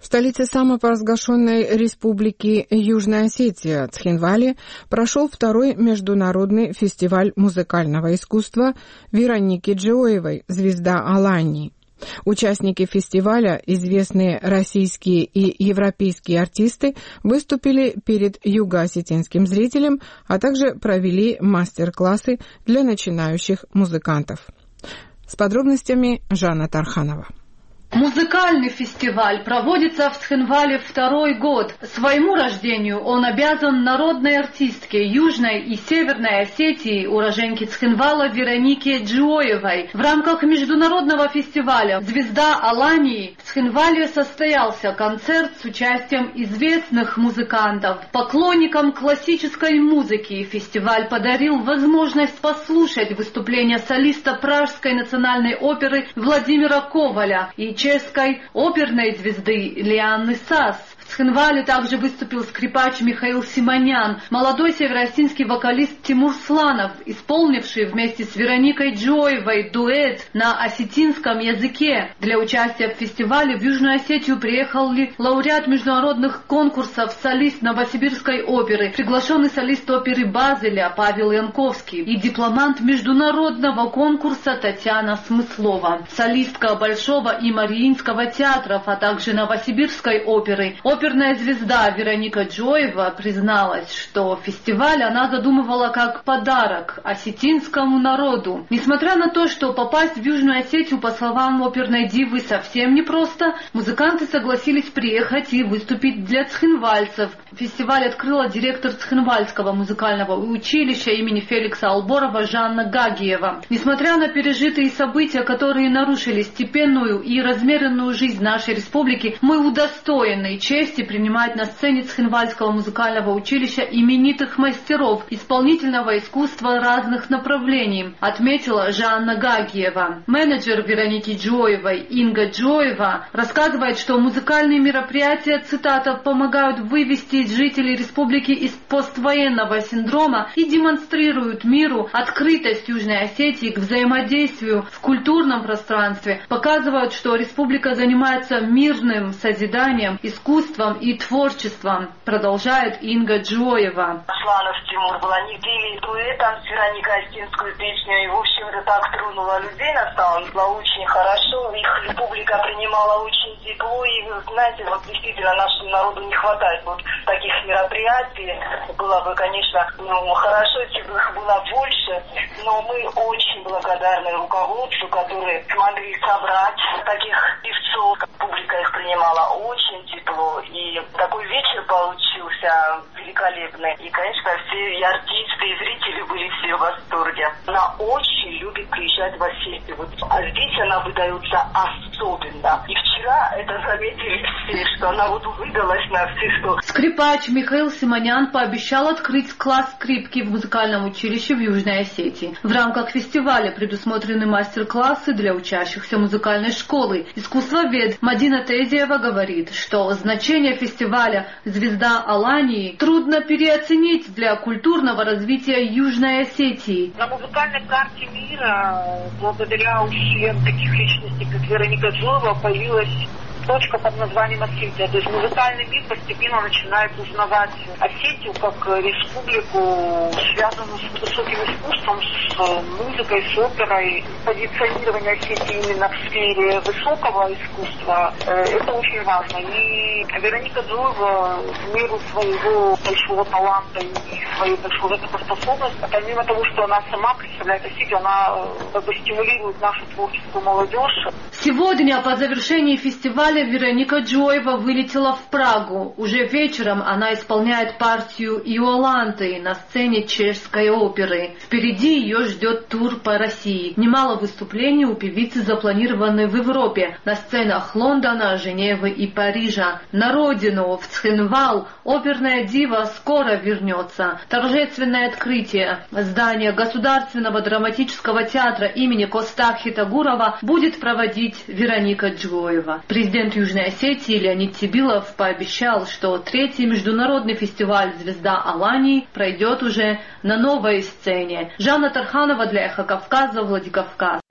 В столице самопровозглашенной республики Южная Осетия Цхинвале прошел второй международный фестиваль музыкального искусства Вероники Джоевой «Звезда Алании». Участники фестиваля, известные российские и европейские артисты, выступили перед юго-осетинским зрителем, а также провели мастер-классы для начинающих музыкантов. С подробностями Жанна Тарханова. Музыкальный фестиваль проводится в Цхинвале второй год. Своему рождению он обязан народной артистке Южной и Северной Осетии, уроженке Цхинвала Веронике Джоевой. В рамках международного фестиваля «Звезда Алании» в Цхинвале состоялся концерт с участием известных музыкантов. Поклонникам классической музыки фестиваль подарил возможность послушать выступление солиста Пражской национальной оперы Владимира Коваля и чешской оперной звезды Лианны Сас. В Цхинвале также выступил скрипач Михаил Симонян, молодой североосетинский вокалист Тимур Сланов, исполнивший вместе с Вероникой Джоевой дуэт на осетинском языке. Для участия в фестивале в Южную Осетию приехал лауреат международных конкурсов, солист Новосибирской оперы, приглашенный солист оперы Базеля Павел Янковский и дипломант международного конкурса Татьяна Смыслова, солистка Большого и Мариинского театров, а также Новосибирской оперы. Оперная звезда Вероника Джоева призналась, что фестиваль она задумывала как подарок осетинскому народу. Несмотря на то, что попасть в Южную Осетию, по словам оперной дивы, совсем непросто, музыканты согласились приехать и выступить для цхинвальцев. Фестиваль открыла директор Цхинвальского музыкального училища имени Феликса Алборова Жанна Гагиева. Несмотря на пережитые события, которые нарушили степенную и размеренную жизнь нашей республики, мы удостоены чести принимать на сцене Цхинвальского музыкального училища именитых мастеров исполнительного искусства разных направлений, отметила Жанна Гагиева. Менеджер Вероники Джоевой Инга Джоева рассказывает, что музыкальные мероприятия, цитата, помогают вывести жителей республики из поствоенного синдрома и демонстрируют миру открытость Южной Осетии к взаимодействию в культурном пространстве, показывают, что республика занимается мирным созиданием, искусством и творчеством, продолжает Инга Джоева. Сланов Тимур Блани пели дуэтом с Вероникой осетинскую песню, и в общем это так тронуло людей на самом деле, было очень хорошо, их публика принимала очень тепло, и знаете, вот действительно нашему народу не хватает вот таких мероприятий, было бы, конечно, хорошо, если бы их было больше, но мы очень благодарны руководству, которые смогли собрать таких певцов, публика их принимала очень тепло. И такой вечер получился великолепный. И, конечно, все и артисты, и зрители были все в восторге. Она очень любит приезжать в Осетию. Вот, а здесь она выдается особенно. И вчера это заметили все, что она вот выдалась на все, что... Скрипач Михаил Симонян пообещал открыть класс скрипки в музыкальном училище в Южной Осетии. В рамках фестиваля предусмотрены мастер-классы для учащихся музыкальной школы. Искусствовед Мадина Тезиева говорит, что значение фестиваля «Звезда Алании» трудно переоценить для культурного развития Южной Осетии. На музыкальной карте мира, благодаря усилиям таких личностей, как Вероника Джоева, появилась точка под названием Осетия. То есть музыкальный мир постепенно начинает узнавать Осетию как республику, связанную с высоким искусством, с музыкой, с оперой. Позиционирование Осетии именно в сфере высокого искусства – это очень важно. И Вероника Джоева в меру своего большого таланта и своей большой работоспособности, помимо того, что она сама представляет Осетию, она стимулирует нашу творческую молодежь. Сегодня по завершении фестиваля Вероника Джоева вылетела в Прагу. Уже вечером она исполняет партию Иоланты на сцене чешской оперы. Впереди ее ждет тур по России. Немало выступлений у певицы запланированы в Европе, на сценах Лондона, Женевы и Парижа. На родину, в Цхинвал, оперная дива скоро вернется. Торжественное открытие здания Государственного драматического театра имени Костахи Тагурова будет проводить Вероника Джоева. Президент Южной Осетии Леонид Тибилов пообещал, что третий международный фестиваль «Звезда Алании» пройдет уже на новой сцене. Жанна Тарханова для Эхо Кавказа, Владикавказ.